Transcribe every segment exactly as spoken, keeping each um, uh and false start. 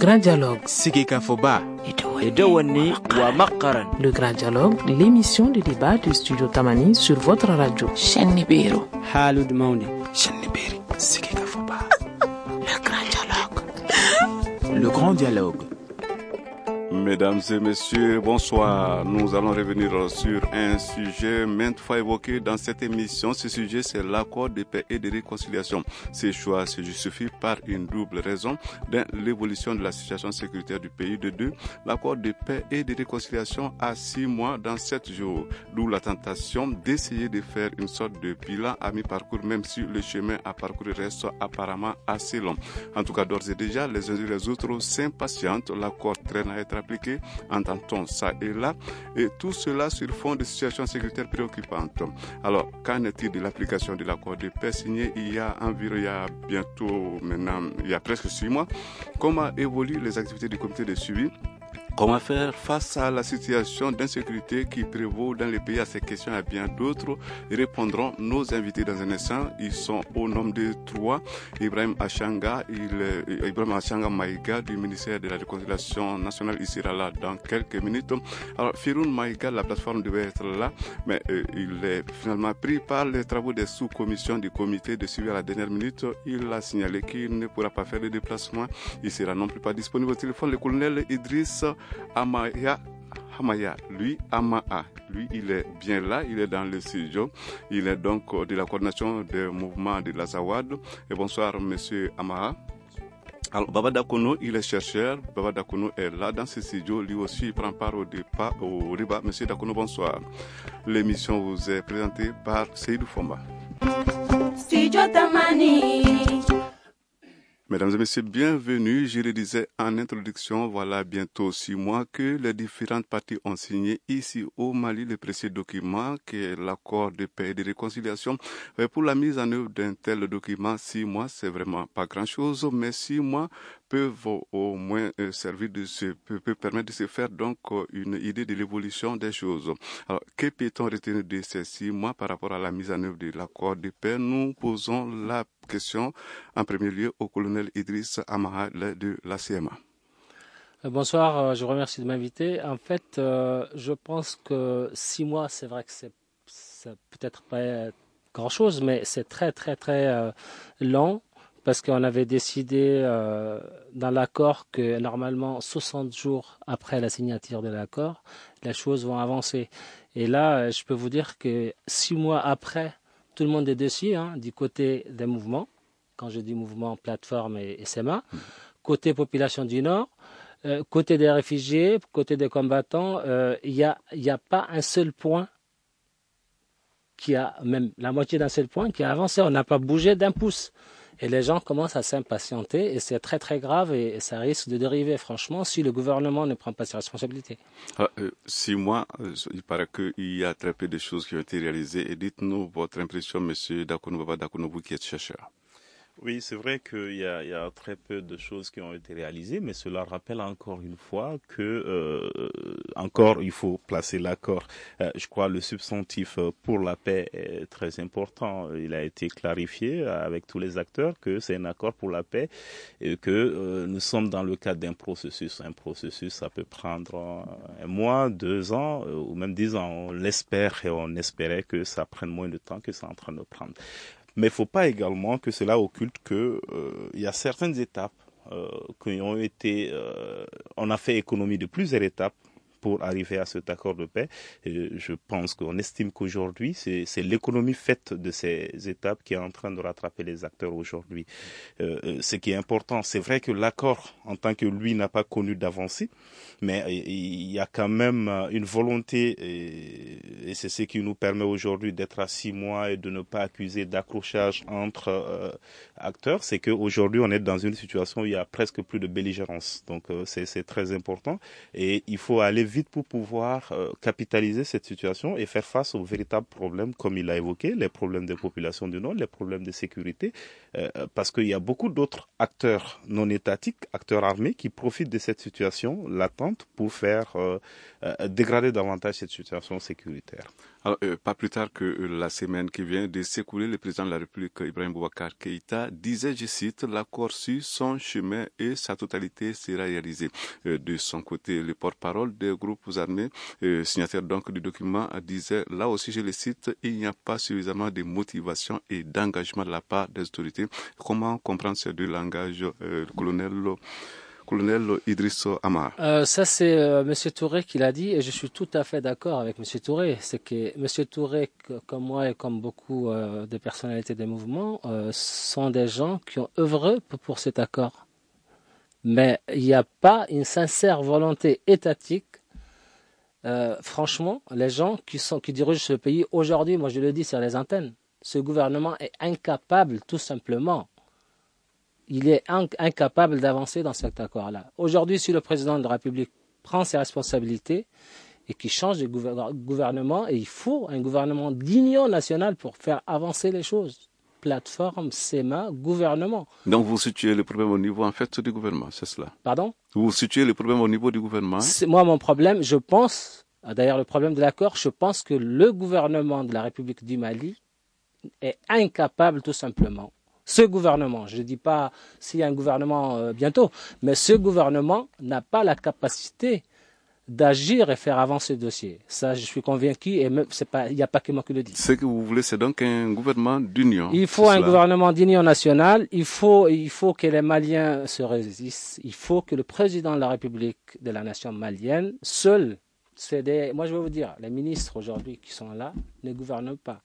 Grand Dialogue. Sigika Foba. Edewani wa Makaran. Le Grand Dialogue, l'émission de débat du studio Tamani sur votre radio. Chenibiro. Halud Mauni. Chenibiri. Sigika Foba. Le Grand Dialogue. Le Grand Dialogue. Mesdames et messieurs, bonsoir. Nous allons revenir sur un sujet maintes fois évoqué dans cette émission. Ce sujet, c'est l'accord de paix et de réconciliation. Ce choix se justifie par une double raison. D'un, l'évolution de la situation sécuritaire du pays. De deux, l'accord de paix et de réconciliation à six mois dans sept jours. D'où la tentation d'essayer de faire une sorte de bilan à mi-parcours, même si le chemin à parcourir reste apparemment assez long. En tout cas, d'ores et déjà, les uns et les autres s'impatientent. L'accord traîne à être appliqué. Entend-on ça et là, et tout cela sur fond de situations sécuritaires préoccupantes. Alors, qu'en est-il de l'application de l'accord de paix signé il y a environ, il y a bientôt maintenant, il y a presque six mois? Comment évoluent les activités du comité de suivi? Comment faire face à la situation d'insécurité qui prévaut dans les pays? À ces questions et à bien d'autres répondront nos invités dans un instant. Ils sont au nombre de trois. Ibrahim Achanga, il est, Ibrahim Achanga Maïga du ministère de la Réconciliation nationale. Il sera là dans quelques minutes. Alors, Firoun Maïga, la plateforme devait être là, mais euh, il est finalement pris par les travaux des sous-commissions du comité de suivi à la dernière minute. Il a signalé qu'il ne pourra pas faire le déplacement. Il sera non plus pas disponible au téléphone. Le colonel Idriss Amaya, Amaya, lui, Amaa, lui, il est bien là, il est dans le studio. Il est donc de la coordination des mouvements de l'Azawad. Et bonsoir, monsieur Amaa. Alors, Baba Dakono, il est chercheur. Baba Dakono est là dans ce studio. Lui aussi, il prend part au débat, au débat. Monsieur Dakono, bonsoir. L'émission vous est présentée par Seydou Fomba. Studio Tamani. Mesdames et messieurs, bienvenue. Je le disais en introduction, voilà bientôt six mois que les différentes parties ont signé ici au Mali le précieux document qui est l'accord de paix et de réconciliation. Et pour la mise en œuvre d'un tel document, six mois, c'est vraiment pas grand-chose, mais six mois peuvent au moins servir de se, peut permettre de se faire donc une idée de l'évolution des choses. Alors, que peut-on retenir de ces six mois par rapport à la mise en œuvre de l'accord de paix? Nous posons la question en premier lieu au colonel Idriss Amaa de la C M A. Bonsoir, je vous remercie de m'inviter. En fait, euh, je pense que six mois, c'est vrai que c'est, c'est peut-être pas grand-chose, mais c'est très très très euh, long. Parce qu'on avait décidé euh, dans l'accord que normalement soixante jours après la signature de l'accord, les choses vont avancer. Et là, je peux vous dire que six mois après, tout le monde est dessus, hein, du côté des mouvements, quand je dis mouvement, plateforme et, et S E M A, côté population du Nord, euh, côté des réfugiés, côté des combattants, il euh, n'y a, y a pas un seul point qui a, même la moitié d'un seul point qui a avancé. On n'a pas bougé d'un pouce. Et les gens commencent à s'impatienter et c'est très très grave et ça risque de dériver franchement si le gouvernement ne prend pas ses responsabilités. Ah, euh, six mois, euh, il paraît qu'il y a très peu de choses qui ont été réalisées. Et dites-nous votre impression, monsieur Dakono, Baba Dakono, vous qui êtes chercheur. Oui, c'est vrai qu'il y a, il y a très peu de choses qui ont été réalisées, mais cela rappelle encore une fois que, euh, encore, il faut placer l'accord. Euh, je crois le substantif pour la paix est très important. Il a été clarifié avec tous les acteurs que c'est un accord pour la paix et que euh, nous sommes dans le cadre d'un processus. Un processus, ça peut prendre un mois, deux ans euh, ou même dix ans. On l'espère et on espérait que ça prenne moins de temps que c'est en train de prendre. Mais il ne faut pas également que cela occulte qu'il euh, y a certaines étapes euh, qui ont été... Euh, on a fait économie de plusieurs étapes pour arriver à cet accord de paix. Et je pense qu'on estime qu'aujourd'hui, c'est, c'est l'économie faite de ces étapes qui est en train de rattraper les acteurs aujourd'hui. Euh, ce qui est important, c'est vrai que l'accord, en tant que lui, n'a pas connu d'avancée, mais il y a quand même une volonté, et, et c'est ce qui nous permet aujourd'hui d'être à six mois et de ne pas accuser d'accrochage entre euh, acteurs, c'est qu'aujourd'hui, on est dans une situation où il y a presque plus de belligérance. Donc, euh, c'est, c'est très important et il faut aller vite vite pour pouvoir euh, capitaliser cette situation et faire face aux véritables problèmes, comme il a évoqué, les problèmes des populations du Nord, les problèmes de sécurité, euh, parce qu'il y a beaucoup d'autres acteurs non étatiques, acteurs armés, qui profitent de cette situation latente pour faire euh, euh, dégrader davantage cette situation sécuritaire. Alors, euh, pas plus tard que euh, la semaine qui vient de s'écouler, le président de la République, Ibrahim Boubacar Keïta, disait, je cite, l'accord suit son chemin et sa totalité sera réalisée. Euh, de son côté, le porte-parole des groupes armés, euh, signataire donc du document, disait, là aussi, je le cite, il n'y a pas suffisamment de motivation et d'engagement de la part des autorités. Comment comprendre ces deux langages, euh, le colonel Colonel Idriss Amar. Euh, ça, c'est euh, M. Touré qui l'a dit et je suis tout à fait d'accord avec M. Touré. C'est que M. Touré, que, comme moi et comme beaucoup euh, de personnalités des mouvements, euh, sont des gens qui ont œuvré pour, pour cet accord. Mais il n'y a pas une sincère volonté étatique. Euh, franchement, les gens qui, sont, qui dirigent ce pays aujourd'hui, moi je le dis sur les antennes, ce gouvernement est incapable tout simplement. Il est incapable d'avancer dans cet accord-là. Aujourd'hui, si le président de la République prend ses responsabilités et qu'il change de gouvernement, et il faut un gouvernement d'union nationale pour faire avancer les choses. Plateforme, S E M A, gouvernement. Donc vous situez le problème au niveau en fait du gouvernement, c'est cela? Pardon? Vous situez le problème au niveau du gouvernement? C'est, moi, mon problème, je pense, d'ailleurs le problème de l'accord, je pense que le gouvernement de la République du Mali est incapable tout simplement. Ce gouvernement, je ne dis pas s'il y a un gouvernement euh, bientôt, mais ce gouvernement n'a pas la capacité d'agir et faire avancer le dossier. Ça, je suis convaincu et même, c'est pas, il n'y a pas que moi qui le dis. Ce que vous voulez, c'est donc un gouvernement d'union. Il faut un gouvernement d'union nationale. Il faut, il faut que les Maliens se résistent. Il faut que le président de la République de la nation malienne, seul, c'est des, moi je vais vous dire, les ministres aujourd'hui qui sont là ne gouvernent pas.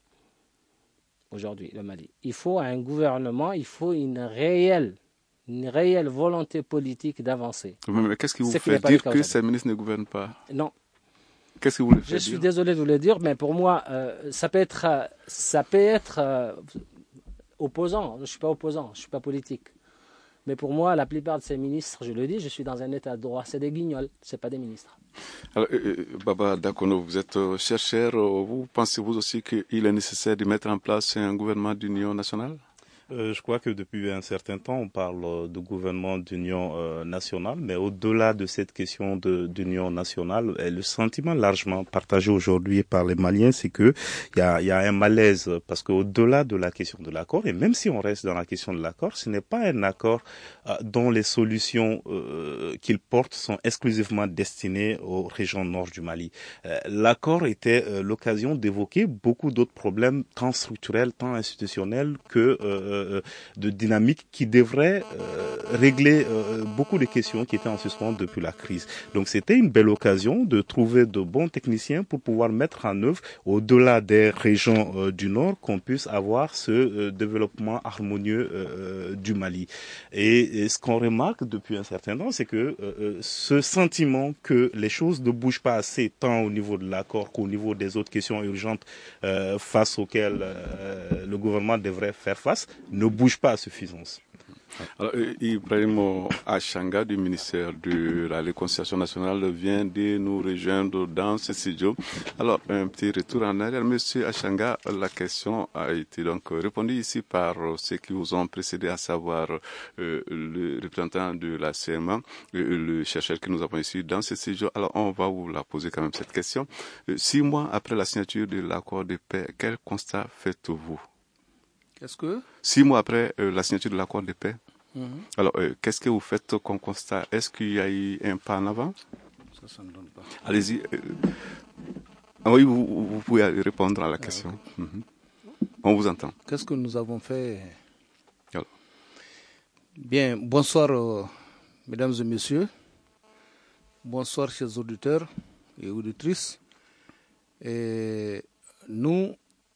Aujourd'hui, le Mali. Il faut un gouvernement, il faut une réelle, une réelle volonté politique d'avancer. Mais, mais qu'est-ce qui vous fait dire que ces ministres ne gouvernent pas? Non. Qu'est-ce que vous voulez faire Je dire? suis désolé de vous le dire, mais pour moi, euh, ça peut être, ça peut être euh, opposant. Je ne suis pas opposant, je ne suis pas politique. Mais pour moi, la plupart de ces ministres, je le dis, je suis dans un état de droit. C'est des guignols, ce n'est pas des ministres. Alors, euh, Baba Dakono, vous êtes chercheur. Vous pensez vous aussi qu'il est nécessaire de mettre en place un gouvernement d'union nationale? Euh, je crois que depuis un certain temps, on parle de gouvernement d'union euh, nationale, mais au-delà de cette question de, d'union nationale, le sentiment largement partagé aujourd'hui par les Maliens, c'est que il y a, y a un malaise, parce qu'au-delà de la question de l'accord, et même si on reste dans la question de l'accord, ce n'est pas un accord euh, dont les solutions euh, qu'il porte sont exclusivement destinées aux régions nord du Mali. Euh, l'accord était euh, l'occasion d'évoquer beaucoup d'autres problèmes, tant structurels, tant institutionnels, que euh, de dynamique qui devrait euh, régler euh, beaucoup de questions qui étaient en suspens depuis la crise. Donc c'était une belle occasion de trouver de bons techniciens pour pouvoir mettre en œuvre, au-delà des régions euh, du Nord, qu'on puisse avoir ce euh, développement harmonieux euh, du Mali. Et, et ce qu'on remarque depuis un certain temps, c'est que euh, ce sentiment que les choses ne bougent pas assez, tant au niveau de l'accord qu'au niveau des autres questions urgentes euh, face auxquelles euh, le gouvernement devrait faire face, ne bouge pas à suffisance. Alors, Ibrahim Achanga du ministère de la Réconciliation nationale vient de nous rejoindre dans ce studio. Alors, un petit retour en arrière. Monsieur Achanga, la question a été donc répondue ici par ceux qui vous ont précédé, à savoir euh, le représentant de la C M A, euh, le chercheur que nous avons ici dans ce studio. Alors, on va vous la poser quand même cette question. Euh, six mois après la signature de l'accord de paix, quel constat faites-vous? Qu'est-ce que Six mois après euh, la signature de l'accord de paix, mm-hmm. alors euh, qu'est-ce que vous faites comme constat? Est-ce qu'il y a eu un pas en avant? Ça, ça ne donne pas. Allez-y. Euh, ah oui, vous, vous pouvez répondre à la question. Ah, okay. mm-hmm. On vous entend. Qu'est-ce que nous avons fait? Alors. Bien, bonsoir euh, mesdames et messieurs. Bonsoir chers auditeurs et auditrices. Et nous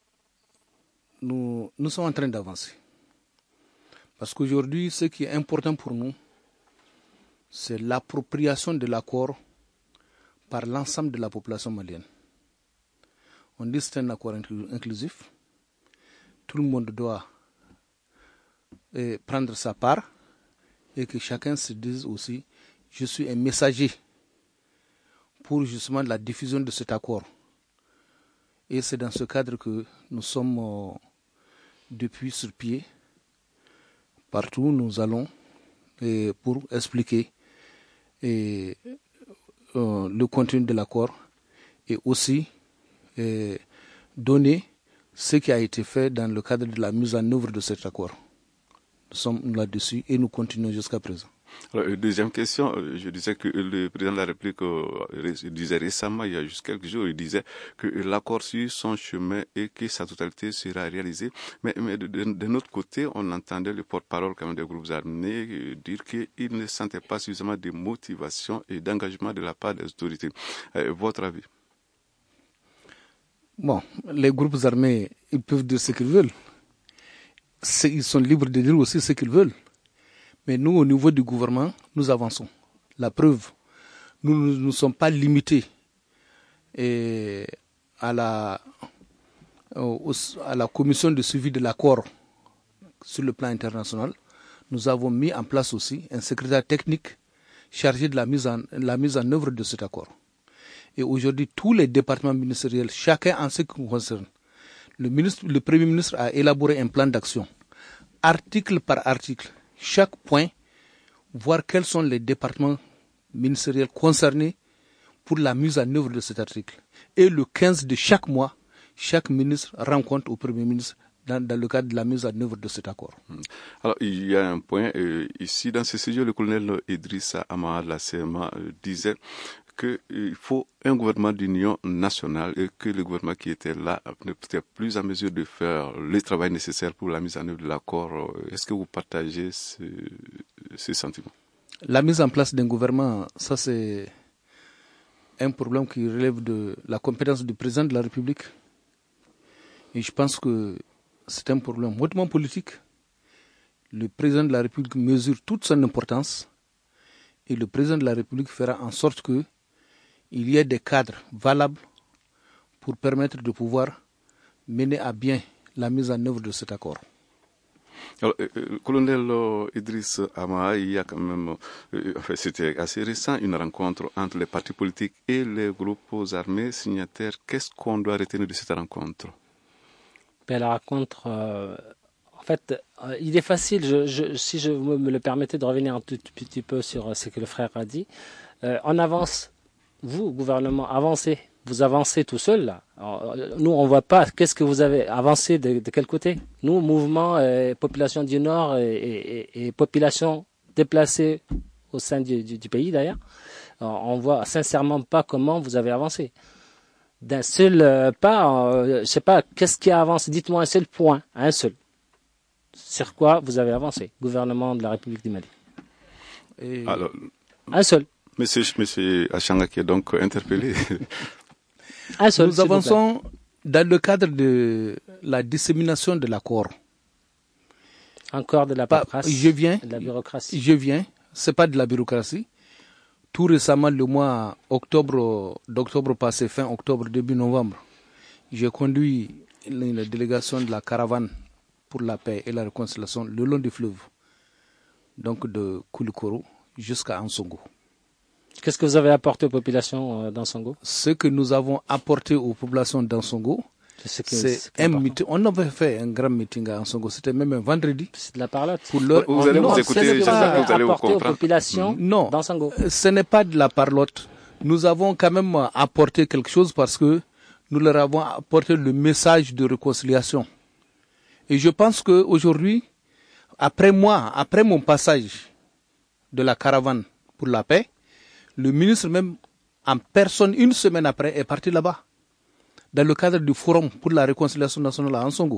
Nous, nous sommes en train d'avancer. Parce qu'aujourd'hui, ce qui est important pour nous, c'est l'appropriation de l'accord par l'ensemble de la population malienne. On dit que c'est un accord inclusif. Tout le monde doit eh, prendre sa part et que chacun se dise aussi, je suis un messager pour justement la diffusion de cet accord. Et c'est dans ce cadre que nous sommes euh, depuis sur pied. Partout nous allons et pour expliquer et, euh, le contenu de l'accord et aussi et, donner ce qui a été fait dans le cadre de la mise en œuvre de cet accord. Nous sommes là-dessus et nous continuons jusqu'à présent. Alors, deuxième question, je disais que le président de la République euh, disait récemment, il y a juste quelques jours, il disait que l'accord suit son chemin et que sa totalité sera réalisée. Mais, mais de, de, de notre côté, on entendait le porte-parole quand même des groupes armés euh, dire qu'ils ne sentaient pas suffisamment de motivation et d'engagement de la part des autorités. Euh, votre avis? Bon, les groupes armés, ils peuvent dire ce qu'ils veulent. C'est, ils sont libres de dire aussi ce qu'ils veulent. Mais nous, au niveau du gouvernement, nous avançons. La preuve, nous ne nous sommes pas limités et à, la, au, à la commission de suivi de l'accord sur le plan international. Nous avons mis en place aussi un secrétaire technique chargé de la mise en, la mise en œuvre de cet accord. Et aujourd'hui, tous les départements ministériels, chacun en ce qui nous concerne, le, ministre, le Premier ministre a élaboré un plan d'action, article par article, chaque point, voir quels sont les départements ministériels concernés pour la mise en œuvre de cet article. Et le quinze de chaque mois, chaque ministre rend compte au Premier ministre dans, dans le cadre de la mise en œuvre de cet accord. Alors, il y a un point, euh, ici, dans ce sujet, le colonel Idrissa Ama de la C M A euh, disait qu'il faut un gouvernement d'union nationale et que le gouvernement qui était là n'était plus en mesure de faire le travail nécessaire pour la mise en œuvre de l'accord. Est-ce que vous partagez ce, ce sentiment? La mise en place d'un gouvernement, ça c'est un problème qui relève de la compétence du président de la République. Et je pense que c'est un problème hautement politique. Le président de la République mesure toute son importance et le président de la République fera en sorte que il y ait des cadres valables pour permettre de pouvoir mener à bien la mise en œuvre de cet accord. Alors, euh, euh, colonel euh, Idriss Ama, il y a quand même, euh, enfin, c'était assez récent, une rencontre entre les partis politiques et les groupes armés signataires. Qu'est-ce qu'on doit retenir de cette rencontre? Ben, la rencontre, euh, en fait, euh, il est facile, je, je, si je me le permettais, de revenir un tout petit peu sur ce que le frère a dit. Euh, on avance, vous, gouvernement, avancez. Vous avancez tout seul, là. Alors, nous, on ne voit pas. Qu'est-ce que vous avez avancé de, de quel côté? Nous, mouvement, euh, population du Nord et, et, et population déplacée au sein du, du, du pays, d'ailleurs, on ne voit sincèrement pas comment vous avez avancé. D'un seul euh, pas, euh, je ne sais pas, qu'est-ce qui a avancé? Dites-moi un seul point, un seul. Sur quoi vous avez avancé, gouvernement de la République du Mali? Et... Alors, un seul. Monsieur, monsieur Achanga qui est donc interpellé. Un seul, nous avançons dans le cadre de la dissémination de l'accord. Encore de la paperasse, je viens, de la bureaucratie. Je viens, c'est pas de la bureaucratie. Tout récemment, le mois octobre, d'octobre passé, fin octobre, début novembre, j'ai conduit une délégation de la caravane pour la paix et la réconciliation le long du fleuve, donc de Koulikoro jusqu'à Ansongo. Qu'est-ce que vous avez apporté aux populations d'Ansongo? Ce que nous avons apporté aux populations d'Ansongo, c'est, que, c'est, c'est un meeting. On avait fait un grand meeting à Ansongo, c'était même un vendredi. C'est de la parlotte. Pour leur... Vous allez vous écouter, j'espère que vous allez vous comprendre. Aux populations non, d'Ansongo. Ce n'est pas de la parlotte. Nous avons quand même apporté quelque chose parce que nous leur avons apporté le message de réconciliation. Et je pense qu'aujourd'hui, après moi, après mon passage de la caravane pour la paix, le ministre même, en personne, une semaine après, est parti là-bas, dans le cadre du forum pour la réconciliation nationale à Ansongo.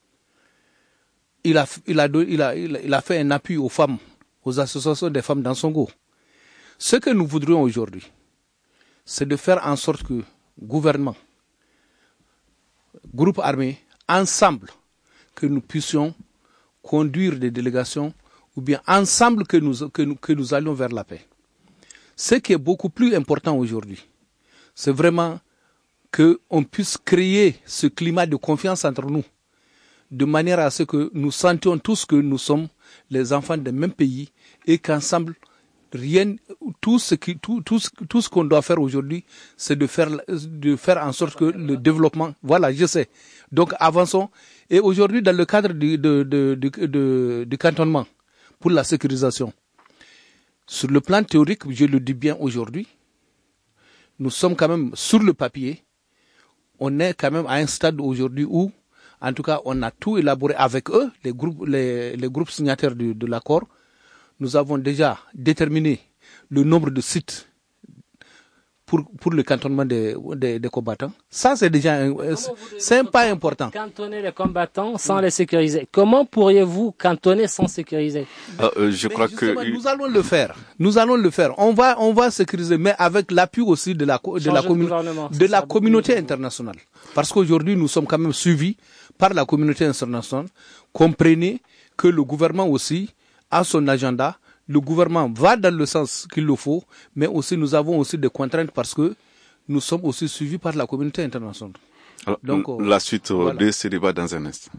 Il a, il a, il a, il a fait un appui aux femmes, aux associations des femmes d'Ansongo. Ce que nous voudrions aujourd'hui, c'est de faire en sorte que gouvernement, groupe armé, ensemble, que nous puissions conduire des délégations, ou bien ensemble que nous, que nous, que nous allions vers la paix. Ce qui est beaucoup plus important aujourd'hui, c'est vraiment qu'on puisse créer ce climat de confiance entre nous, de manière à ce que nous sentions tous que nous sommes les enfants d'un même pays et qu'ensemble, rien, tout ce qui, tout, tout, tout ce qu'on doit faire aujourd'hui, c'est de faire, de faire en sorte que le développement, voilà, je sais. Donc avançons. Et aujourd'hui, dans le cadre du, de, de, de, de, du cantonnement pour la sécurisation, sur le plan théorique, je le dis bien aujourd'hui, nous sommes quand même sur le papier, on est quand même à un stade aujourd'hui où, en tout cas, on a tout élaboré avec eux, les groupes, les, les groupes signataires de, de l'accord. Nous avons déjà déterminé le nombre de sites pour, pour le cantonnement des, des, des combattants. Ça, c'est déjà un, c'est un pas important. Cantonner les combattants sans les sécuriser. Comment pourriez-vous cantonner sans sécuriser? euh, euh, Je mais crois que nous allons le faire. Nous allons le faire. On va, on va sécuriser, mais avec l'appui aussi de la, de la, commu- de la communauté internationale. Parce qu'aujourd'hui, nous sommes quand même suivis par la communauté internationale. Comprenez que le gouvernement aussi a son agenda. Le gouvernement va dans le sens qu'il le faut, mais aussi nous avons aussi des contraintes parce que nous sommes aussi suivis par la communauté internationale. Alors, Donc, euh, la suite voilà. de ce débat dans un instant.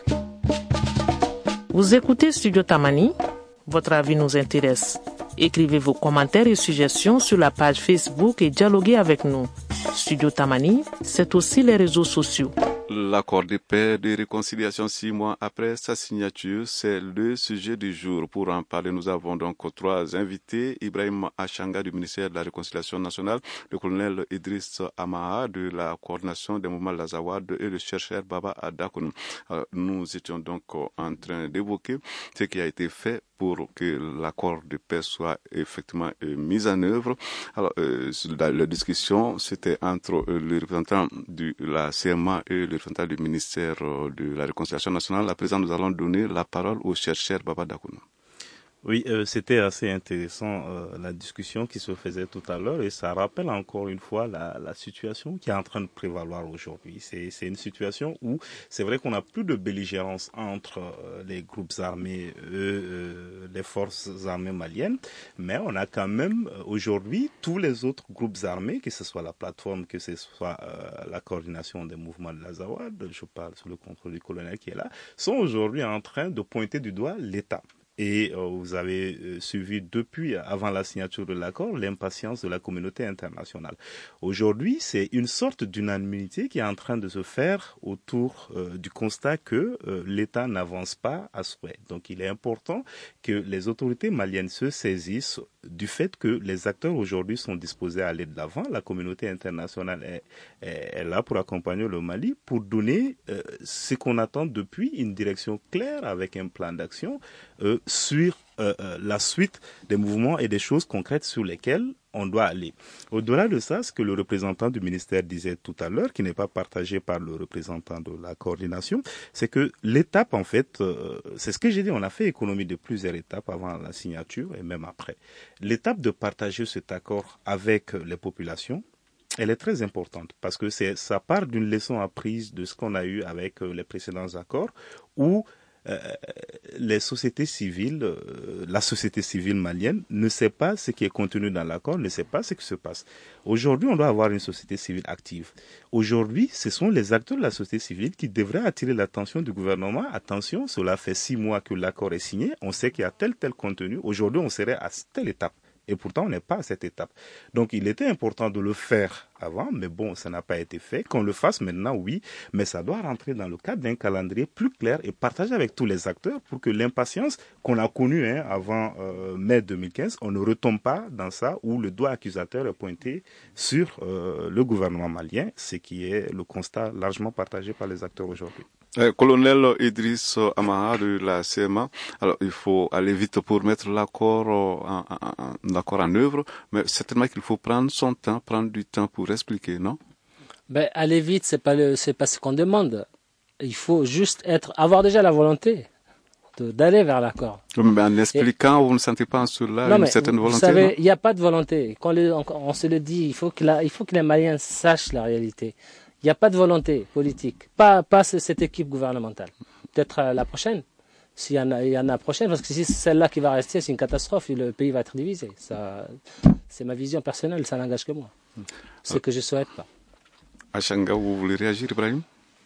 Vous écoutez Studio Tamani, votre avis nous intéresse. Écrivez vos commentaires et suggestions sur la page Facebook et dialoguez avec nous. Studio Tamani, c'est aussi les réseaux sociaux. L'accord de paix de réconciliation six mois après sa signature, c'est le sujet du jour. Pour en parler, nous avons donc trois invités. Ibrahim Achanga du ministère de la Réconciliation nationale, le colonel Idriss Amaha de la coordination des mouvements Lazawad et le chercheur Baba Adakoun. Nous étions donc en train d'évoquer ce qui a été fait pour que l'accord de paix soit effectivement euh, mis en œuvre. Alors, euh, la, la discussion, c'était entre euh, le représentant de la C M A et le représentant du ministère euh, de la Réconciliation nationale. À présent, nous allons donner la parole au chercheur Baba Dakouna. Oui, euh, c'était assez intéressant euh, la discussion qui se faisait tout à l'heure et ça rappelle encore une fois la, la situation qui est en train de prévaloir aujourd'hui. C'est, c'est une situation où c'est vrai qu'on n'a plus de belligérance entre euh, les groupes armés, eux, euh, les forces armées maliennes, mais on a quand même euh, aujourd'hui tous les autres groupes armés, que ce soit la plateforme, que ce soit euh, la coordination des mouvements de l'Azawad, je parle sous le contrôle du colonel qui est là, sont aujourd'hui en train de pointer du doigt l'État. Et euh, vous avez euh, suivi depuis, avant la signature de l'accord, l'impatience de la communauté internationale. Aujourd'hui, c'est une sorte d'unanimité qui est en train de se faire autour euh, du constat que euh, l'État n'avance pas à souhait. Donc il est important que les autorités maliennes se saisissent du fait que les acteurs aujourd'hui sont disposés à aller de l'avant. La communauté internationale est, est, est là pour accompagner le Mali, pour donner euh, ce qu'on attend depuis, une direction claire avec un plan d'action euh, sur euh, euh, la suite des mouvements et des choses concrètes sur lesquelles on doit aller. Au-delà de ça, ce que le représentant du ministère disait tout à l'heure, qui n'est pas partagé par le représentant de la coordination, c'est que l'étape, en fait, euh, c'est ce que j'ai dit, on a fait économie de plusieurs étapes avant la signature et même après. L'étape de partager cet accord avec les populations, elle est très importante parce que c'est, ça part d'une leçon apprise de ce qu'on a eu avec les précédents accords où Euh, les sociétés civiles, euh, la société civile malienne ne sait pas ce qui est contenu dans l'accord, ne sait pas ce qui se passe. Aujourd'hui, on doit avoir une société civile active. Aujourd'hui, ce sont les acteurs de la société civile qui devraient attirer l'attention du gouvernement. Attention, cela fait six mois que l'accord est signé, on sait qu'il y a tel tel contenu. Aujourd'hui, on serait à telle étape. Et pourtant, on n'est pas à cette étape. Donc, il était important de le faire avant, mais bon, ça n'a pas été fait. Qu'on le fasse maintenant, oui, mais ça doit rentrer dans le cadre d'un calendrier plus clair et partagé avec tous les acteurs pour que l'impatience qu'on a connue hein, avant euh, mai deux mille quinze, on ne retombe pas dans ça où le doigt accusateur est pointé sur euh, le gouvernement malien, ce qui est le constat largement partagé par les acteurs aujourd'hui. Euh, colonel Idriss Amaha de la C M A, alors il faut aller vite pour mettre l'accord en, en, l'accord en œuvre, mais certainement qu'il faut prendre son temps, prendre du temps pour expliquer, non? Ben, aller vite, c'est pas le, c'est pas ce qu'on demande. Il faut juste être, avoir déjà la volonté de, d'aller vers l'accord. Mais en expliquant, Et, vous ne sentez pas en cela non, une mais certaine vous volonté? Vous savez, il n'y a pas de volonté. Quand les, on, on se le dit, il faut que la, il faut que les Maliens sachent la réalité. Il n'y a pas de volonté politique, pas, pas cette équipe gouvernementale. Peut-être euh, la prochaine, s'il y en a, il y en a prochaine, parce que si c'est celle-là qui va rester, c'est une catastrophe et le pays va être divisé. Ça, c'est ma vision personnelle, ça n'engage que moi. C'est que je ne souhaite pas. Achanga, vous voulez réagir, Ibrahim?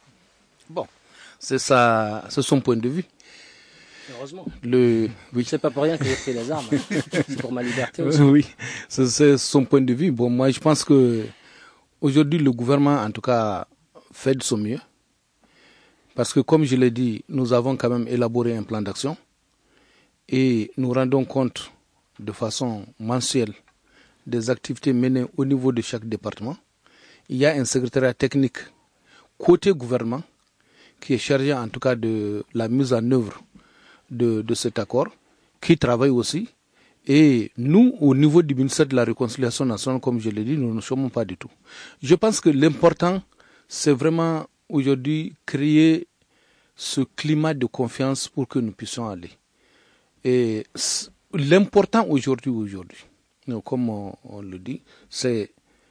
Bon, c'est ça, c'est son point de vue. Heureusement. Le, oui. C'est pas pour rien que j'ai pris les armes. C'est pour ma liberté aussi. Oui, c'est, c'est son point de vue. Bon, moi, je pense que aujourd'hui, le gouvernement, en tout cas, fait de son mieux. Parce que, comme je l'ai dit, nous avons quand même élaboré un plan d'action et nous rendons compte de façon mensuelle des activités menées au niveau de chaque département. Il y a un secrétariat technique côté gouvernement, qui est chargé en tout cas de la mise en œuvre de, de cet accord, qui travaille aussi. Et nous, au niveau du ministère de la Réconciliation nationale, comme je l'ai dit, nous ne sommes pas du tout. Je pense que l'important, c'est vraiment aujourd'hui créer ce climat de confiance pour que nous puissions aller. Et l'important aujourd'hui, aujourd'hui, comme on, on le dit, c'est,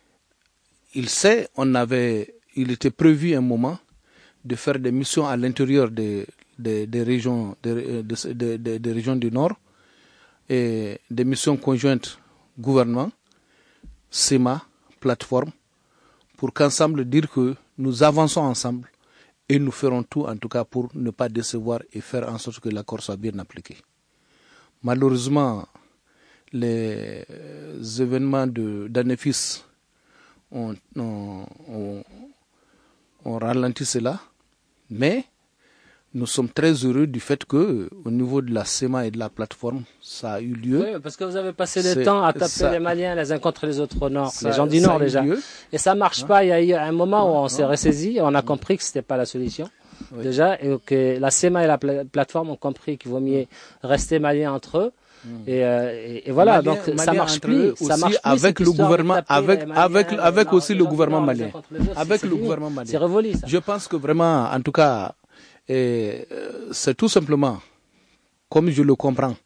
il sait, on avait, il était prévu un moment de faire des missions à l'intérieur des, des, des régions, des, des, des, des régions du Nord, et des missions conjointes gouvernement, S E M A, plateforme, pour qu'ensemble dire que nous avançons ensemble et nous ferons tout en tout cas pour ne pas décevoir et faire en sorte que l'accord soit bien appliqué. Malheureusement, les événements de d'Anefis ont, ont, ont, ont ralenti cela, mais nous sommes très heureux du fait que, au niveau de la S E M A et de la plateforme, ça a eu lieu. Oui, parce que vous avez passé le temps à taper ça, les Maliens les uns contre les autres au Nord, ça, les gens du Nord déjà. Lieu. Et ça marche hein? pas. Il y a eu un moment où on s'est ressaisi et on a compris que c'était pas la solution. Oui. Déjà, et que la S E M A et la pla- plateforme ont compris qu'il vaut mieux rester Maliens entre eux. Et, euh, et, et voilà, Malien, donc Malien ça marche plus. Ça marche plus avec le gouvernement, avec Maliens, avec avec aussi le gouvernement malien. Avec le gouvernement malien. C'est révolu ça. Je pense que vraiment, en tout cas, et, euh, c'est tout simplement, comme je le comprends,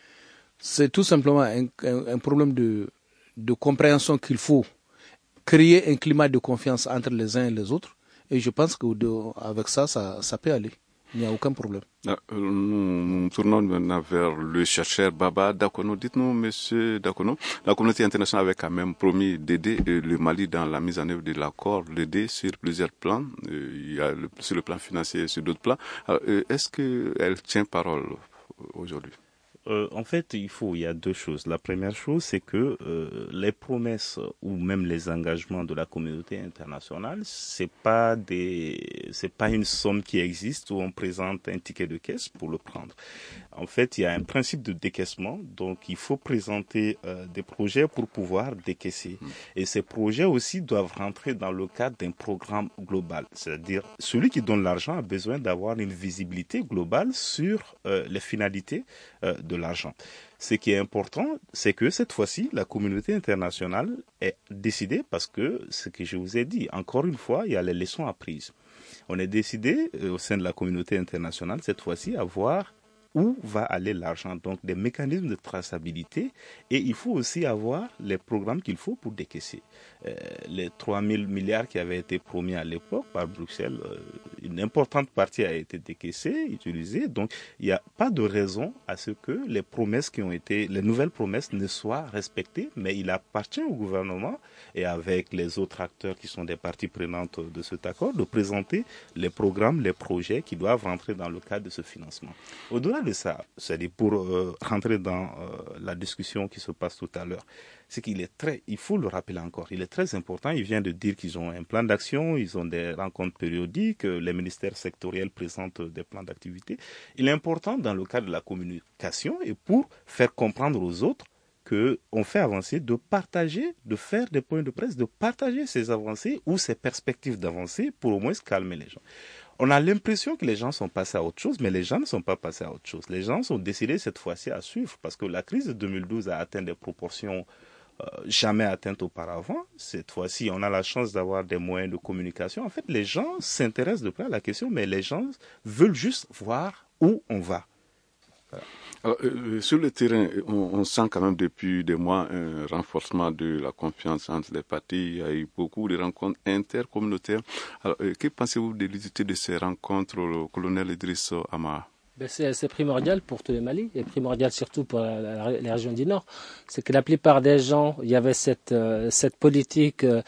c'est tout simplement un, un, un problème de de compréhension qu'il faut créer un climat de confiance entre les uns et les autres. Et je pense que de, avec ça, ça, ça peut aller. Il n'y a aucun problème. Ah, nous, nous tournons maintenant vers le chercheur Baba Dakono. Dites-nous, monsieur Dakono, la communauté internationale avait quand même promis d'aider le Mali dans la mise en œuvre de l'accord, l'aider sur plusieurs plans. Il y a le, sur le plan financier et sur d'autres plans. Alors, est-ce qu'elle tient parole aujourd'hui? Euh, en fait, il faut, il y a deux choses. La première chose, c'est que euh, les promesses ou même les engagements de la communauté internationale, c'est pas des, c'est pas une somme qui existe où on présente un ticket de caisse pour le prendre. En fait, il y a un principe de décaissement, donc il faut présenter euh, des projets pour pouvoir décaisser. Mmh. Et ces projets aussi doivent rentrer dans le cadre d'un programme global. C'est-à-dire, celui qui donne l'argent a besoin d'avoir une visibilité globale sur euh, les finalités euh, de l'argent. Ce qui est important, c'est que cette fois-ci, la communauté internationale est décidée parce que, ce que je vous ai dit, encore une fois, il y a les leçons apprises. On est décidé euh, au sein de la communauté internationale, cette fois-ci, à voir où va aller l'argent, donc des mécanismes de traçabilité, et il faut aussi avoir les programmes qu'il faut pour décaisser. Euh, les trois mille milliards qui avaient été promis à l'époque par Bruxelles, euh, une importante partie a été décaissée, utilisée, donc il n'y a pas de raison à ce que les promesses qui ont été, les nouvelles promesses ne soient respectées, mais il appartient au gouvernement et avec les autres acteurs qui sont des parties prenantes de cet accord de présenter les programmes, les projets qui doivent rentrer dans le cadre de ce financement. Au-delà de ça, c'est-à-dire pour euh, rentrer dans euh, la discussion qui se passe tout à l'heure, c'est qu'il est très, il faut le rappeler encore, il est très important, il vient de dire qu'ils ont un plan d'action, ils ont des rencontres périodiques, les ministères sectoriels présentent des plans d'activité. Il est important dans le cadre de la communication et pour faire comprendre aux autres qu'on fait avancer, de partager, de faire des points de presse, de partager ces avancées ou ces perspectives d'avancée pour au moins calmer les gens. On a l'impression que les gens sont passés à autre chose, mais les gens ne sont pas passés à autre chose. Les gens sont décidés cette fois-ci à suivre parce que la crise de deux mille douze a atteint des proportions euh, jamais atteintes auparavant. Cette fois-ci, on a la chance d'avoir des moyens de communication. En fait, les gens s'intéressent de près à la question, mais les gens veulent juste voir où on va. Voilà. Alors, euh, sur le terrain, on, on sent quand même depuis des mois un renforcement de la confiance entre les partis. Il y a eu beaucoup de rencontres intercommunautaires. Alors, euh, que pensez-vous de l'utilité de ces rencontres, le colonel Idriss Amara? Ben c'est, c'est primordial pour tous les Mali, et primordial surtout pour la, la, les régions du Nord. C'est que la plupart des gens, il y avait cette, euh, cette politique euh,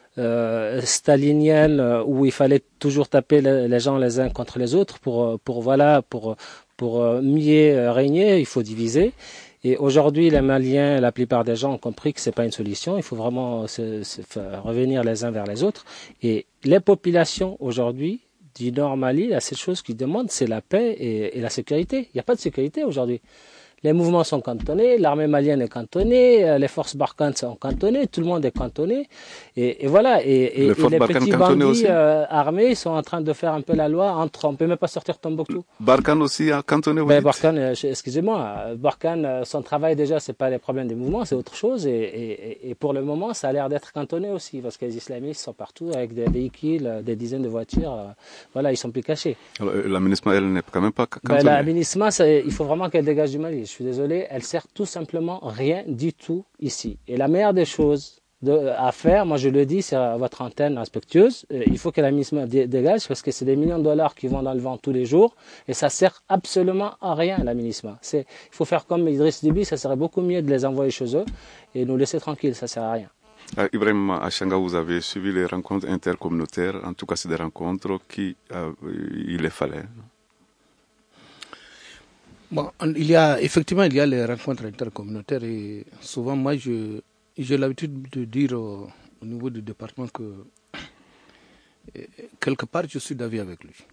euh, stalinienne euh, où il fallait toujours taper les, les gens les uns contre les autres pour, pour voilà, pour Pour mieux régner, il faut diviser. Et aujourd'hui, les Maliens, la plupart des gens ont compris que c'est pas une solution. Il faut vraiment se, se revenir les uns vers les autres. Et les populations aujourd'hui du Nord Mali, la seule chose qu'ils demandent, c'est la paix et, et la sécurité. Il n'y a pas de sécurité aujourd'hui. Les mouvements sont cantonnés, l'armée malienne est cantonnée, les forces Barkhane sont cantonnées, tout le monde est cantonné. Et, et voilà. Et, et, les, et les petits bandits euh, armés sont en train de faire un peu la loi entre. On ne peut même pas sortir Tombouctou. Barkhane aussi a cantonné. Ben, Barkhane, euh, excusez-moi, Barkhane, euh, son travail déjà, c'est pas les problèmes des mouvements, c'est autre chose. Et, et, et pour le moment, ça a l'air d'être cantonné aussi, parce que les islamistes sont partout avec des véhicules, des dizaines de voitures. Euh, voilà, ils sont plus cachés. Alors, la MINUSMA, elle n'est quand même pas cantonnée. Ben, la MINUSMA, il faut vraiment qu'elle dégage du Mali. Je suis désolé, elle sert tout simplement rien du tout ici. Et la meilleure des choses de, à faire, moi je le dis, c'est à votre antenne respectueuse, il faut que la MINUSMA dégage parce que c'est des millions de dollars qui vont dans le vent tous les jours et ça sert absolument à rien, la MINUSMA. Il faut faire comme Idriss Déby, ça serait beaucoup mieux de les envoyer chez eux et nous laisser tranquilles, ça sert à rien. Euh, Ibrahim Achanga, vous avez suivi les rencontres intercommunautaires, en tout cas c'est des rencontres qu'il euh, les fallait. Bon, il y a, effectivement, il y a les rencontres intercommunautaires et souvent, moi, je, j'ai l'habitude de dire au, au niveau du département que quelque part, je suis d'avis avec lui.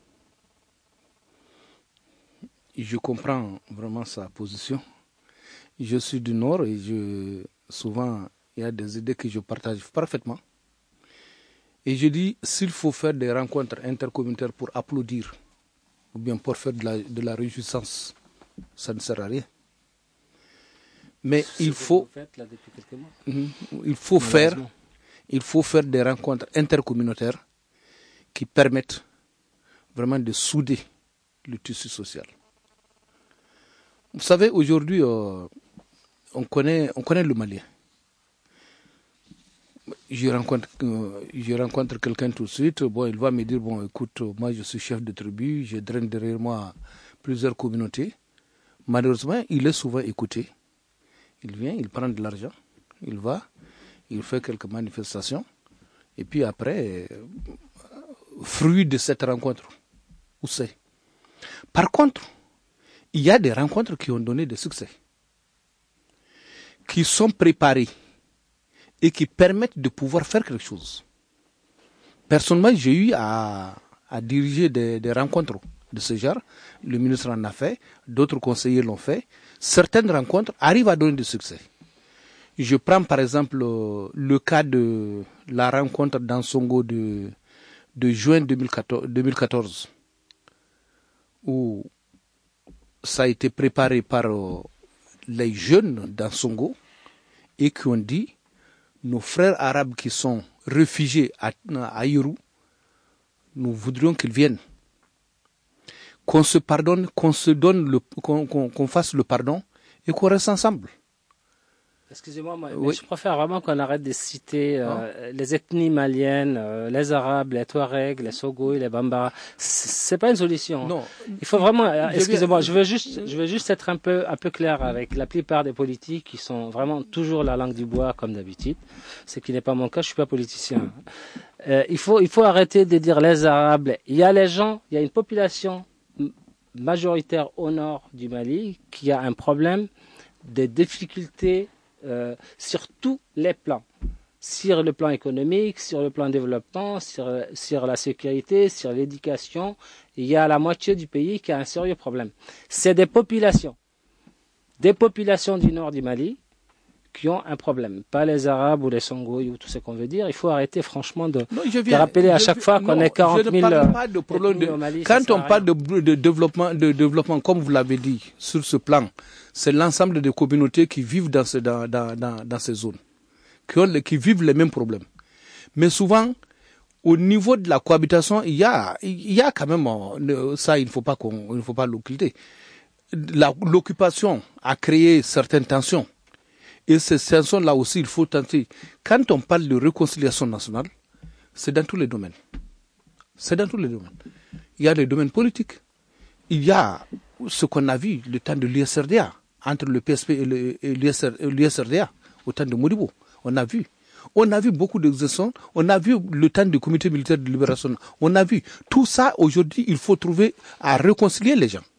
Je comprends vraiment sa position. Je suis du Nord et je, souvent, il y a des idées que je partage parfaitement. Et je dis, s'il faut faire des rencontres intercommunautaires pour applaudir ou bien pour faire de la, de la réjouissance, ça ne sert à rien. Mais il faut, là depuis quelques mois. il faut faire, il faut faire des rencontres intercommunautaires qui permettent vraiment de souder le tissu social. Vous savez, aujourd'hui, euh, on connaît, on connaît le Malien. Je rencontre, euh, je rencontre quelqu'un tout de suite. Bon, il va me dire, bon, écoute, moi je suis chef de tribu, je draine derrière moi plusieurs communautés. Malheureusement, il est souvent écouté. Il vient, il prend de l'argent, il va, il fait quelques manifestations. Et puis après, euh, fruit de cette rencontre, où c'est? Par contre, il y a des rencontres qui ont donné des succès, qui sont préparées et qui permettent de pouvoir faire quelque chose. Personnellement, j'ai eu à, à diriger des, des rencontres de ce genre. Le ministre en a fait, d'autres conseillers l'ont fait. Certaines rencontres arrivent à donner du succès. Je prends par exemple le cas de la rencontre dans Songo de, de juin deux mille quatorze, où ça a été préparé par les jeunes dans Songo et qui ont dit, nos frères arabes qui sont réfugiés à, à Hirou, nous voudrions qu'ils viennent. Qu'on se pardonne, qu'on se donne, le, qu'on, qu'on, qu'on fasse le pardon et qu'on reste ensemble. Excusez-moi, mais oui. Je préfère vraiment qu'on arrête de citer euh, les ethnies maliennes, euh, les Arabes, les Touaregs, les Sogoïs, les Bambara. C'est pas une solution. Non. Il faut vraiment. Euh, excusez-moi, je veux juste, je veux juste être un peu, un peu clair avec la plupart des politiques qui sont vraiment toujours la langue du bois comme d'habitude. Ce qui n'est pas mon cas. Je suis pas politicien. Euh, il faut, il faut arrêter de dire les Arabes. Il y a les gens, il y a une population majoritaire au nord du Mali qui a un problème de difficultés. Euh, sur tous les plans, sur le plan économique, sur le plan développement, sur, sur la sécurité, sur l'éducation. Il y a la moitié du pays qui a un sérieux problème. C'est des populations, des populations du nord du Mali qui ont un problème. Pas les Arabes ou les Songoïs ou tout ce qu'on veut dire. Il faut arrêter franchement de, non, viens, de rappeler à chaque fois qu'on est quarante mille au Mali. Quand on parle de, de, développement, de développement, comme vous l'avez dit, sur ce plan, c'est l'ensemble des communautés qui vivent dans, ce, dans, dans, dans, dans ces zones, qui, ont, qui vivent les mêmes problèmes. Mais souvent, au niveau de la cohabitation, il y a, il y a quand même, ça il ne faut pas qu'on, il ne faut pas l'occulter. La, l'occupation a créé certaines tensions. Et ces tensions-là aussi, il faut tenter. Quand on parle de réconciliation nationale, c'est dans tous les domaines. C'est dans tous les domaines. Il y a les domaines politiques. Il y a ce qu'on a vu le temps de l'U S R D A, entre le P S P et l'U S R D A, au temps de Modibo. On a vu. On a vu beaucoup d'exercices. On a vu le temps du comité militaire de libération. On a vu. Tout ça, aujourd'hui, il faut trouver à réconcilier les gens.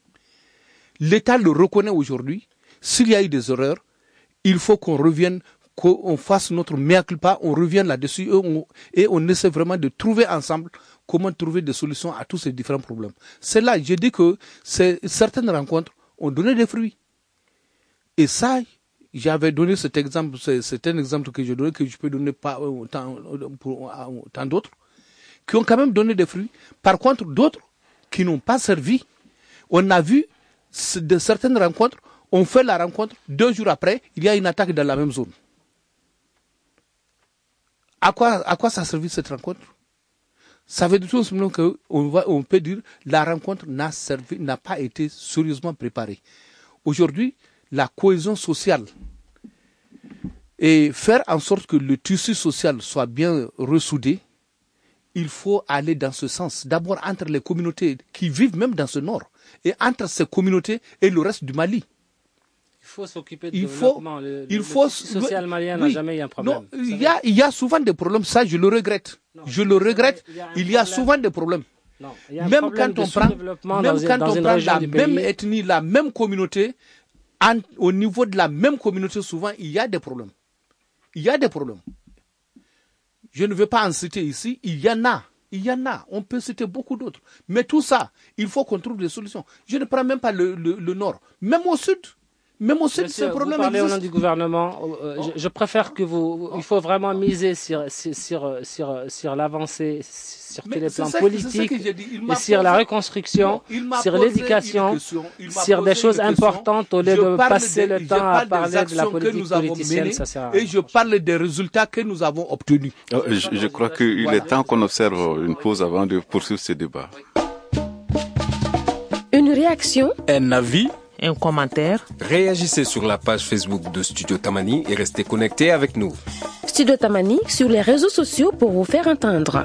L'État le reconnaît aujourd'hui. S'il y a eu des erreurs, il faut qu'on revienne, qu'on fasse notre mea culpa, on revienne là-dessus et on, et on essaie vraiment de trouver ensemble comment trouver des solutions à tous ces différents problèmes. C'est là, je dis que ces, certaines rencontres ont donné des fruits. Et ça, j'avais donné cet exemple, c'est, c'est un exemple que je donne, que je peux donner pas euh, tant, pour, euh, tant d'autres, qui ont quand même donné des fruits. Par contre, d'autres qui n'ont pas servi. On a vu de certaines rencontres, on fait la rencontre, deux jours après, il y a une attaque dans la même zone. À quoi, à quoi ça a servi cette rencontre? Ça veut dire tout simplement qu'on va, on peut dire la rencontre n'a servi, n'a pas été sérieusement préparée. Aujourd'hui, la cohésion sociale et faire en sorte que le tissu social soit bien ressoudé, il faut aller dans ce sens. D'abord entre les communautés qui vivent même dans ce nord et entre ces communautés et le reste du Mali. Il faut s'occuper de il développement. Faut, le, il le faut, social malien oui, n'a jamais eu un problème. Non, il y a, il y a souvent des problèmes, ça je le regrette. Non, je le regrette, il y a, il y a souvent des problèmes. Non, il y a un même problème quand on prend, même dans, quand dans on une prend région la du même pays. ethnie, la même communauté, en, au niveau de la même communauté, souvent il y a des problèmes. Il y a des problèmes. Je ne veux pas en citer ici, il y en a. Il y en a, on peut citer beaucoup d'autres. Mais tout ça, il faut qu'on trouve des solutions. Je ne prends même pas le, le, le nord. Même au sud, même au sud, Monsieur, ce problème vous parlez existe. au nom du gouvernement. Euh, oh. je, je préfère que vous... Il faut vraiment miser sur, sur, sur, sur, sur l'avancée, sur tous les plans politiques, et sur la reconstruction, non, sur l'éducation, sur des choses importantes au lieu de passer des, le temps à parler de la politique politicienne. Menées, ça sert à rien. Et je parle des résultats que nous avons obtenus. Oh, je, je crois qu'il voilà. est temps qu'on observe une pause avant de poursuivre ce débat. Une réaction, un avis, un commentaire. Réagissez sur la page Facebook de Studio Tamani et restez connectés avec nous. Studio Tamani sur les réseaux sociaux pour vous faire entendre.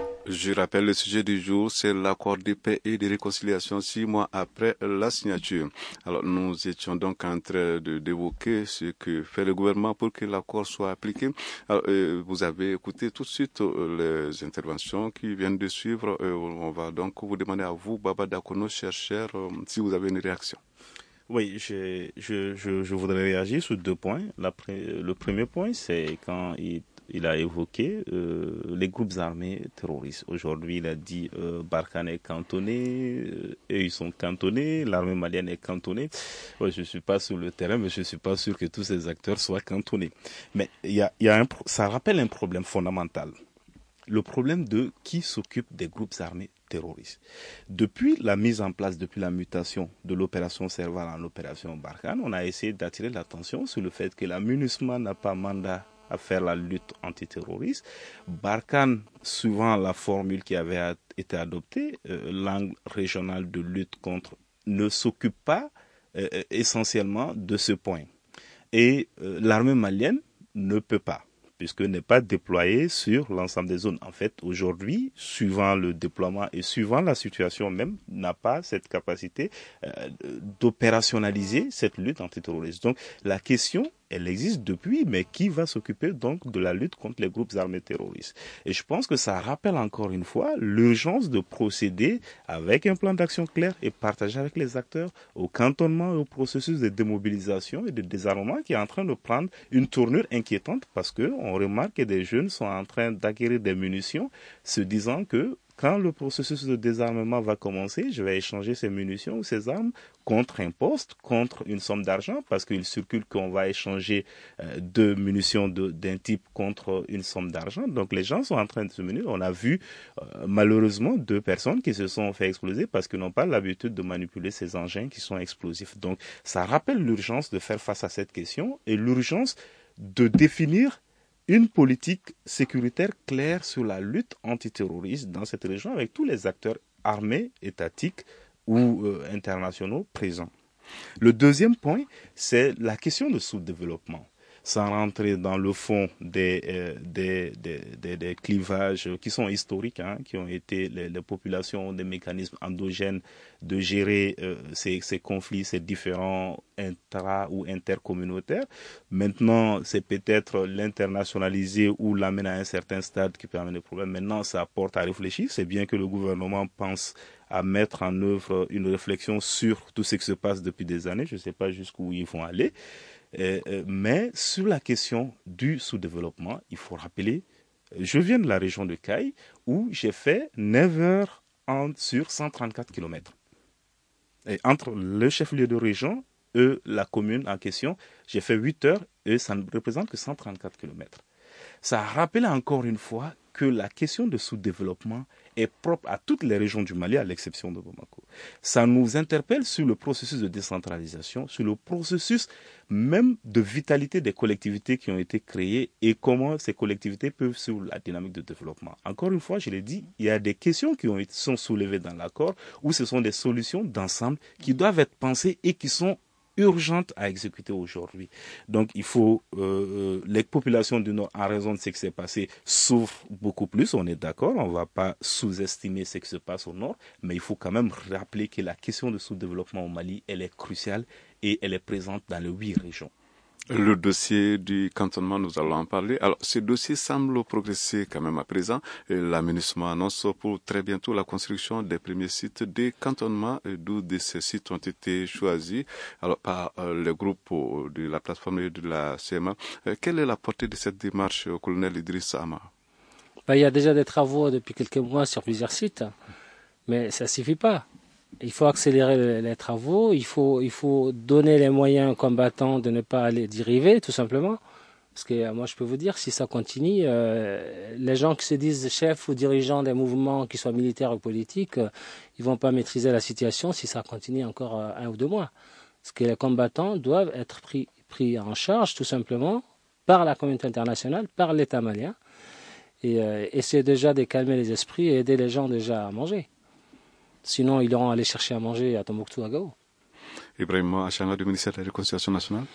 Je rappelle le sujet du jour, c'est l'accord de paix et de réconciliation six mois après la signature. Alors nous étions donc en train de, d'évoquer ce que fait le gouvernement pour que l'accord soit appliqué. Alors, euh, vous avez écouté tout de suite euh, les interventions qui viennent de suivre. Euh, on va donc vous demander à vous, Baba Dakono, chercheur, euh, si vous avez une réaction. Oui, je, je, je, je voudrais réagir sur deux points. La, le premier point, c'est quand il Il a évoqué euh, les groupes armés terroristes. Aujourd'hui, il a dit euh, Barkhane est cantonné, euh, eux ils sont cantonnés, l'armée malienne est cantonnée. Ouais, je ne suis pas sur le terrain, mais je ne suis pas sûr que tous ces acteurs soient cantonnés. Mais y a, y a un, ça rappelle un problème fondamental. Le problème de qui s'occupe des groupes armés terroristes. Depuis la mise en place, depuis la mutation de l'opération Serval en l'opération Barkhane, on a essayé d'attirer l'attention sur le fait que la MINUSMA n'a pas mandat à faire la lutte antiterroriste. Barkhane, suivant la formule qui avait été adoptée, euh, langue régionale de lutte contre, ne s'occupe pas euh, essentiellement de ce point. Et euh, l'armée malienne ne peut pas, puisque n'est pas déployée sur l'ensemble des zones. En fait, aujourd'hui, suivant le déploiement et suivant la situation même, n'a pas cette capacité euh, d'opérationnaliser cette lutte antiterroriste. Donc, la question, elle existe depuis, mais qui va s'occuper donc de la lutte contre les groupes armés terroristes? Et je pense que ça rappelle encore une fois l'urgence de procéder avec un plan d'action clair et partagé avec les acteurs au cantonnement et au processus de démobilisation et de désarmement qui est en train de prendre une tournure inquiétante parce qu'on remarque que des jeunes sont en train d'acquérir des munitions se disant que quand le processus de désarmement va commencer, je vais échanger ces munitions ou ces armes contre un poste, contre une somme d'argent, parce qu'il circule qu'on va échanger euh, deux munitions de, d'un type contre une somme d'argent. Donc les gens sont en train de se munir. On a vu euh, malheureusement deux personnes qui se sont fait exploser parce qu'ils n'ont pas l'habitude de manipuler ces engins qui sont explosifs. Donc ça rappelle l'urgence de faire face à cette question et l'urgence de définir une politique sécuritaire claire sur la lutte antiterroriste dans cette région avec tous les acteurs armés, étatiques ou euh, internationaux présents. Le deuxième point, c'est la question de sous-développement. Sans rentrer dans le fond des, euh, des, des, des, des clivages qui sont historiques, hein, qui ont été les, les populations, des mécanismes endogènes de gérer euh, ces, ces conflits, ces différents intra- ou intercommunautaires. Maintenant, c'est peut-être l'internationaliser ou l'amener à un certain stade qui peut amener des problèmes. Maintenant, ça apporte à réfléchir. C'est bien que le gouvernement pense à mettre en œuvre une réflexion sur tout ce qui se passe depuis des années. Je ne sais pas jusqu'où ils vont aller. Euh, euh, mais sur la question du sous-développement, il faut rappeler, je viens de la région de Caille où j'ai fait neuf heures en, sur cent trente-quatre kilomètres. Et entre le chef-lieu de région eux, la commune en question, j'ai fait huit heures et ça ne représente que cent trente-quatre kilomètres. Ça rappelle encore une fois que la question de sous-développement est propre à toutes les régions du Mali, à l'exception de Bamako. Ça nous interpelle sur le processus de décentralisation, sur le processus même de vitalité des collectivités qui ont été créées et comment ces collectivités peuvent suivre la dynamique de développement. Encore une fois, je l'ai dit, il y a des questions qui ont été, sont soulevées dans l'accord où ce sont des solutions d'ensemble qui doivent être pensées et qui sont urgente à exécuter aujourd'hui. Donc il faut, euh, les populations du Nord, en raison de ce qui s'est passé, souffrent beaucoup plus, on est d'accord, on ne va pas sous-estimer ce qui se passe au Nord, mais il faut quand même rappeler que la question de sous-développement au Mali, elle est cruciale et elle est présente dans les huit régions. Le dossier du cantonnement, nous allons en parler. Alors, ce dossier semble progresser quand même à présent. Et la ministre annonce pour très bientôt la construction des premiers sites de cantonnement, d'où de ces sites ont été choisis alors, par euh, le groupe de la plateforme de la C M A. Euh, quelle est la portée de cette démarche, euh, colonel Idriss Ama? Ben, il y a déjà des travaux depuis quelques mois sur plusieurs sites, mais ça ne suffit pas. Il faut accélérer les, les travaux, il faut, il faut donner les moyens aux combattants de ne pas aller dériver, tout simplement. Parce que moi, je peux vous dire, si ça continue, euh, les gens qui se disent chefs ou dirigeants des mouvements, qu'ils soient militaires ou politiques, euh, ils vont pas maîtriser la situation si ça continue encore euh, un ou deux mois. Parce que les combattants doivent être pris, pris en charge, tout simplement, par la communauté internationale, par l'État malien, et euh, essayer déjà de calmer les esprits et aider les gens déjà à manger. Sinon, ils iront aller chercher à manger à Tombouctou, à Gao. Ibrahim Achanga du ministère de la Réconciliation nationale.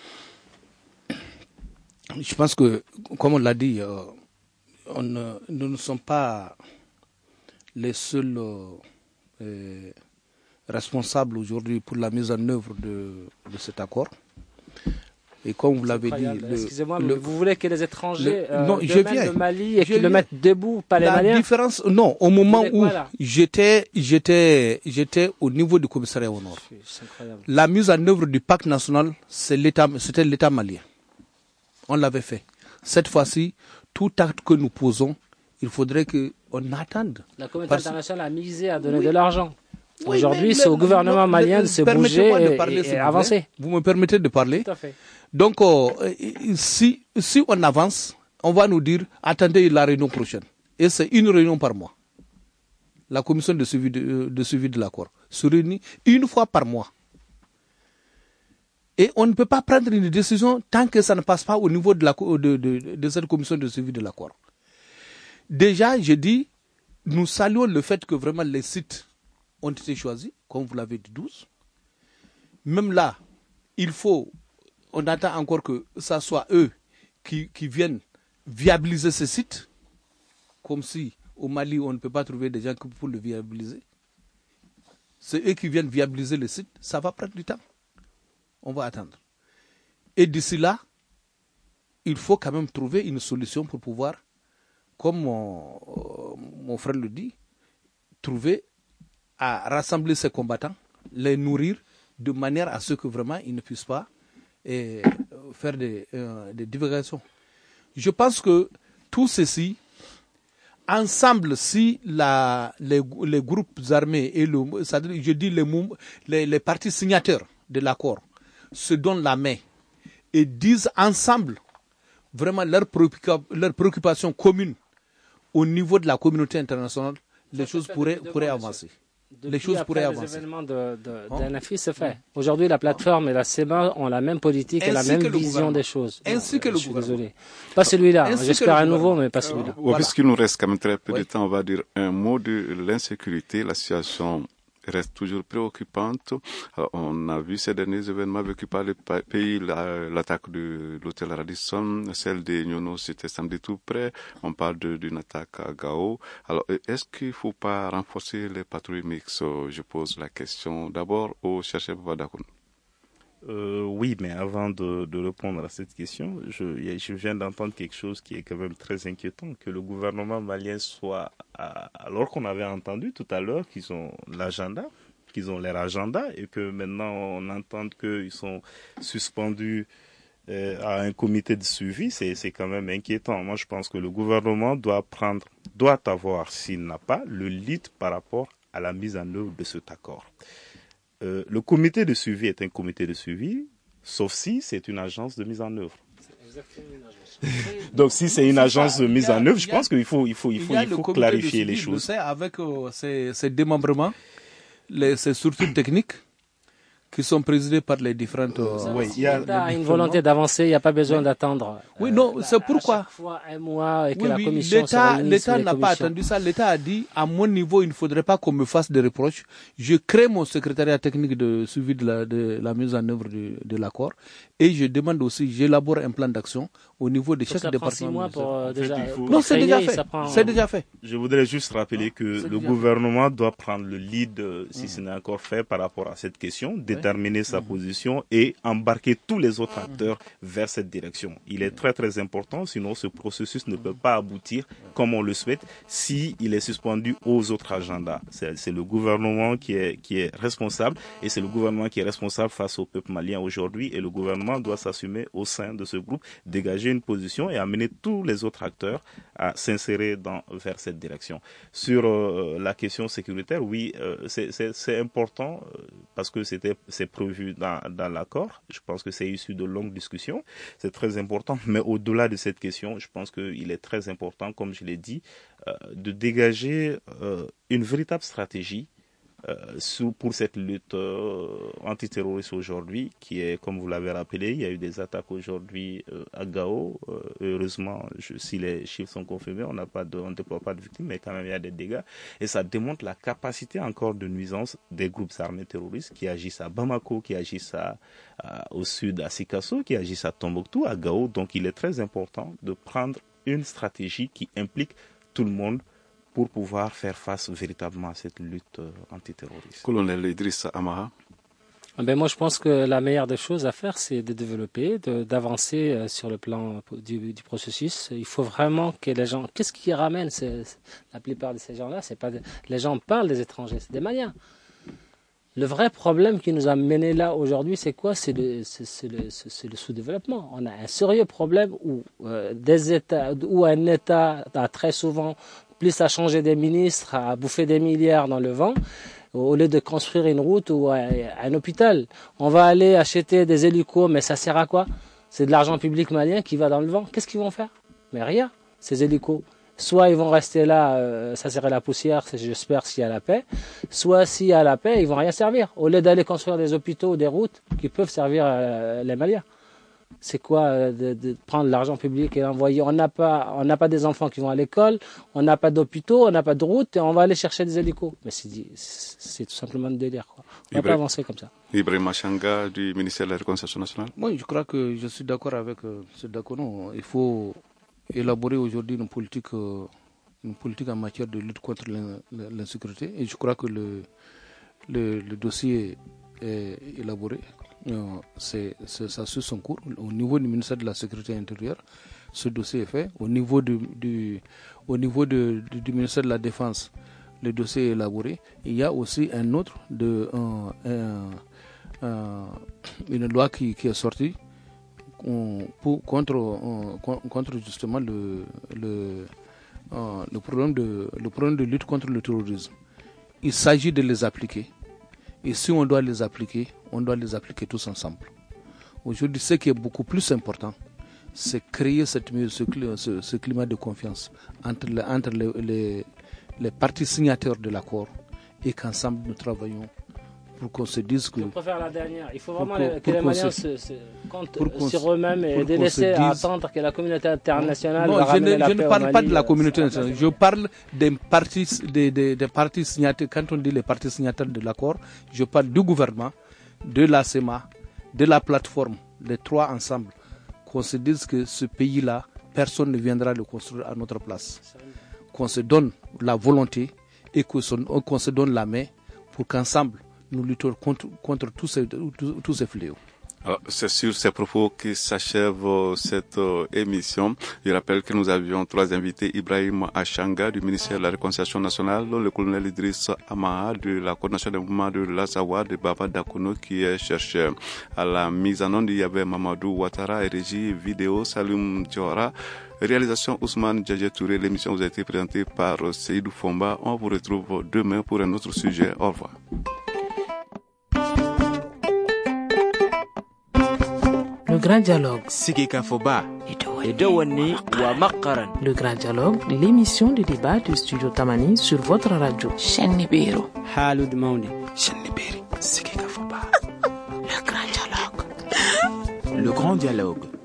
Je pense que, comme on l'a dit, euh, on, euh, nous ne sommes pas les seuls euh, responsables aujourd'hui pour la mise en œuvre de, de cet accord. Et comme vous l'avez dit... Le, Excusez-moi, le, mais vous voulez que les étrangers le, non, euh, je viens, le Mali et qu'ils le mettent debout, pas les la Maliens? Différence, non, au moment où voilà. j'étais, j'étais, j'étais au niveau du commissariat au Nord. La mise en œuvre du pacte national, c'est l'État, c'était l'État malien. On l'avait fait. Cette fois-ci, tout acte que nous posons, il faudrait qu'on attende. La communauté Parce... internationale a misé à donner oui. de l'argent. Oui, aujourd'hui, c'est au gouvernement mais, malien de se bouger de parler, et, et avancer. Vous me permettez de parler? Tout à fait. Donc, euh, si, si on avance, on va nous dire, attendez la réunion prochaine. Et c'est une réunion par mois. La commission de suivi de, de, suivi de l'accord se réunit une fois par mois. Et on ne peut pas prendre une décision tant que ça ne passe pas au niveau de, la, de, de, de cette commission de suivi de l'accord. Déjà, je dis, nous saluons le fait que vraiment les sites ont été choisis, comme vous l'avez dit, douze. Même là, il faut, on attend encore que ce soit eux qui, qui viennent viabiliser ces sites, comme si au Mali, on ne peut pas trouver des gens pour le viabiliser. C'est eux qui viennent viabiliser le site, ça va prendre du temps. On va attendre. Et d'ici là, il faut quand même trouver une solution pour pouvoir, comme mon, euh, mon frère le dit, trouver à rassembler ces combattants, les nourrir de manière à ce que vraiment ils ne puissent pas eh, faire des, euh, des divulgations. Je pense que tout ceci, ensemble, si la, les, les groupes armés et le, c'est-à-dire, je dis les, les, les partis signataires de l'accord se donnent la main et disent ensemble vraiment leurs préoccupations, leur préoccupation commune au niveau de la communauté internationale, les choses pourraient, pourraient avancer. Depuis, les choses pourraient avancer. Les événements de, de, oh. d'N F I se fait. Aujourd'hui, la plateforme oh. et la C E M A ont la même politique ainsi et la même vision des choses. Ainsi non, que le je suis gouvernement. Désolé. Pas celui-là. J'espère un nouveau, mais pas celui-là. Voilà. Puisqu'il nous reste quand même très peu oui. de temps, on va dire un mot de l'insécurité. La situation reste toujours préoccupante. Alors, on a vu ces derniers événements vécus par les pays, la, l'attaque de l'hôtel Radisson, celle des Nyono, c'était samedi tout près. On parle de, d'une attaque à Gao. Alors, est-ce qu'il ne faut pas renforcer les patrouilles mixtes? Je pose la question d'abord au chercheur Badakoun. Euh, oui, mais avant de, de répondre à cette question, je, je viens d'entendre quelque chose qui est quand même très inquiétant, que le gouvernement malien soit, à, alors qu'on avait entendu tout à l'heure qu'ils ont l'agenda, qu'ils ont leur agenda, et que maintenant on entend qu'ils sont suspendus euh, à un comité de suivi, c'est, c'est quand même inquiétant. Moi, je pense que le gouvernement doit prendre, doit avoir, s'il n'a pas, le lead par rapport à la mise en œuvre de cet accord. euh, le comité de suivi est un comité de suivi, sauf si c'est une agence de mise en œuvre. C'est exactement une agence. Donc si c'est une c'est agence ça. de mise a, en œuvre, je pense qu'il faut, il faut, il faut, il faut, il faut clarifier les choses. Je sais, avec euh, ces, ces démembrements, les, ces structures techniques qui sont présidées par les différentes... Euh, oui, il y a, a une volonté d'avancer, il n'y a pas besoin oui. d'attendre. Oui, non, euh, c'est pourquoi. À chaque fois un mois et que oui, la oui, commission l'État, se l'État n'a pas attendu ça. L'État a dit, à mon niveau, il ne faudrait pas qu'on me fasse des reproches. Je crée mon secrétariat technique de suivi de la, de la mise en œuvre de, de l'accord et je demande aussi, j'élabore un plan d'action au niveau de chaque département. Six mois pour, euh, déjà, fait, faut... Non, c'est déjà fait. Prend... C'est déjà fait. Je voudrais juste rappeler que c'est le gouvernement fait. doit prendre le lead, euh, si mmh. ce n'est encore fait, par rapport à cette question, ouais. déterminer sa mmh. position et embarquer tous les autres acteurs mmh. vers cette direction. Il est très très important, sinon ce processus ne peut pas aboutir comme on le souhaite si il est suspendu aux autres agendas. C'est, c'est le gouvernement qui est, qui est responsable et c'est le gouvernement qui est responsable face au peuple malien aujourd'hui et le gouvernement doit s'assumer au sein de ce groupe, dégager une position et amener tous les autres acteurs à s'insérer dans, vers cette direction. Sur euh, la question sécuritaire, oui, euh, c'est, c'est, c'est important euh, parce que c'était, c'est prévu dans, dans l'accord. Je pense que c'est issu de longues discussions. C'est très important. Mais au-delà de cette question, je pense qu'il est très important, comme je l'ai dit, euh, de dégager euh, une véritable stratégie Euh, sous, pour cette lutte euh, antiterroriste aujourd'hui, qui est, comme vous l'avez rappelé, il y a eu des attaques aujourd'hui euh, à Gao. Euh, heureusement, je, si les chiffres sont confirmés, on n'a pas de, on ne déploie pas de victimes, mais quand même il y a des dégâts. Et ça démontre la capacité encore de nuisance des groupes armés terroristes qui agissent à Bamako, qui agissent à, à, au sud à Sikasso, qui agissent à Tombouctou, à Gao. Donc il est très important de prendre une stratégie qui implique tout le monde pour pouvoir faire face véritablement à cette lutte euh, antiterroriste. Colonel Idrissa Amaha. Ben moi, je pense que la meilleure des choses à faire, c'est de développer, de, d'avancer euh, sur le plan du, du processus. Il faut vraiment que les gens... Qu'est-ce qui ramène ces, la plupart de ces gens-là? C'est pas de, les gens parlent des étrangers, c'est des Maliens. Le vrai problème qui nous a menés là aujourd'hui, c'est quoi? C'est le, c'est, c'est le, c'est le sous-développement. On a un sérieux problème où, euh, des États, où un État a très souvent plus à changer des ministres, à bouffer des milliards dans le vent, au lieu de construire une route ou un, un hôpital. On va aller acheter des hélicos, mais ça sert à quoi? C'est de l'argent public malien qui va dans le vent. Qu'est-ce qu'ils vont faire? Mais rien, ces hélicos. Soit ils vont rester là, euh, ça serait la poussière, j'espère, s'il y a la paix. Soit s'il y a la paix, ils vont rien servir. Au lieu d'aller construire des hôpitaux ou des routes qui peuvent servir euh, les Maliens. C'est quoi euh, de, de prendre l'argent public et l'envoyer? On n'a pas, on n'a pas des enfants qui vont à l'école, on n'a pas d'hôpitaux, on n'a pas de route et on va aller chercher des hélicos. Mais c'est, c'est tout simplement un délire, quoi. On ne va pas avancer comme ça. Ibrahim Achanga du ministère de la Réconciliation nationale. Moi, je crois que je suis d'accord avec euh, ce d'accord. Non, il faut élaborer aujourd'hui une politique, euh, une politique en matière de lutte contre l'insécurité. Et je crois que le, le, le dossier est élaboré. Euh, c'est, c'est, ça suit son cours. Au niveau du ministère de la Sécurité intérieure, ce dossier est fait. Au niveau, du, du, au niveau de, du, du ministère de la Défense, le dossier est élaboré. Il y a aussi un autre, de, un, un, un, une loi qui, qui est sortie pour, contre, contre justement le, le, le, problème de, le problème de lutte contre le terrorisme. Il s'agit de les appliquer. Et si on doit les appliquer, on doit les appliquer tous ensemble. Aujourd'hui, ce qui est beaucoup plus important, c'est créer cette, ce, ce, ce climat de confiance entre, les, entre les, les, les parties signataires de l'accord et qu'ensemble nous travaillons pour qu'on se dise que... Je préfère la dernière. Il faut vraiment que, que les Maliens se, se comptent sur eux-mêmes et délaisser à attendre que la communauté internationale non, va ramener ne, la paix. Je ne parle Mali, pas de la communauté internationale. Je parle des partis, des, des, des partis signataires. Quand on dit les partis signataires de l'accord, je parle du gouvernement, de l'A C E M A, de la plateforme, les trois ensemble. Qu'on se dise que ce pays-là, personne ne viendra le construire à notre place. Qu'on se donne la volonté et qu'on se donne la main pour qu'ensemble, nous luttons contre, contre tous, ces, tous, tous ces fléaux. Alors, c'est sur ces propos que s'achève euh, cette euh, émission. Je rappelle que nous avions trois invités, Ibrahim Achanga du ministère de la Réconciliation nationale, le colonel Idriss Amaha de la coordination des mouvements de l'Azawa, de Baba Dakono qui est chercheur. À la mise en onde, il y avait Mamadou Ouattara et régie vidéo Salim Diora. Réalisation Ousmane Djadje Touré. L'émission vous a été présentée par Seydou Fomba. On vous retrouve demain pour un autre sujet. Au revoir. Grand Dialogue. Sigi Kafoba. Edewani wa Makaran. Le Grand Dialogue, l'émission de débat du Studio Tamani sur votre radio. Chennibiru. Halud Mauni. Chennibiri. Sigi Kafoba. Le Grand Dialogue. Le Grand Dialogue.